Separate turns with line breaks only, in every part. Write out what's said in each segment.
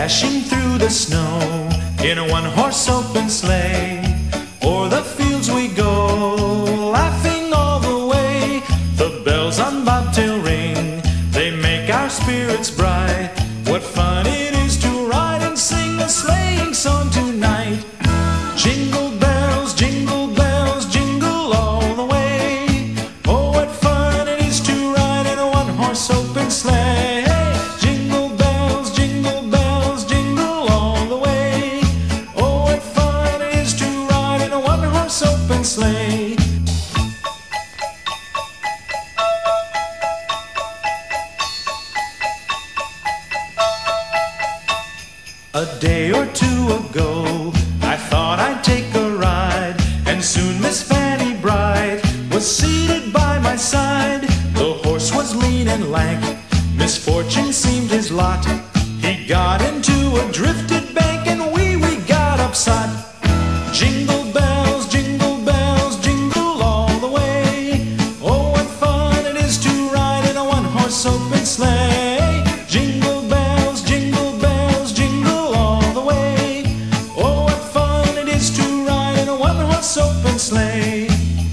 dashing through the snow in a one-horse open sleigh. O'er the fields we go, laughing all the way. The bells on bobtail ring, they make our spirits bright. What fun it is to ride and sing a sleighing song tonight. Jingle bells, jingle all the way. Oh, what fun it is to ride in a one-horse open sleigh. Jingle bells, jingle all the way. Oh, what fun it is to ride in a one-horse open sleigh. A day or two ago, I thought I'd take a ride, and soon Miss Fanny Bright was seated by my side. The horse was lean and lank, misfortune seemed his lot. He got into a drifted bank, and we got upset. Jingle bells, jingle all the way. Oh, what fun it is to ride in a one-horse open sleigh. Jingle bells, jingle all the way. Oh, what fun it is to ride in a one-horse open sleigh.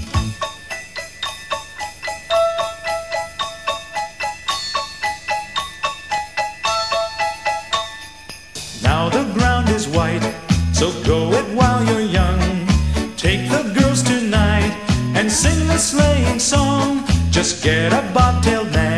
Now the ground is white, so go it while you're young. Take the girls tonight and sing the sleighing song. Just get a bobtailed man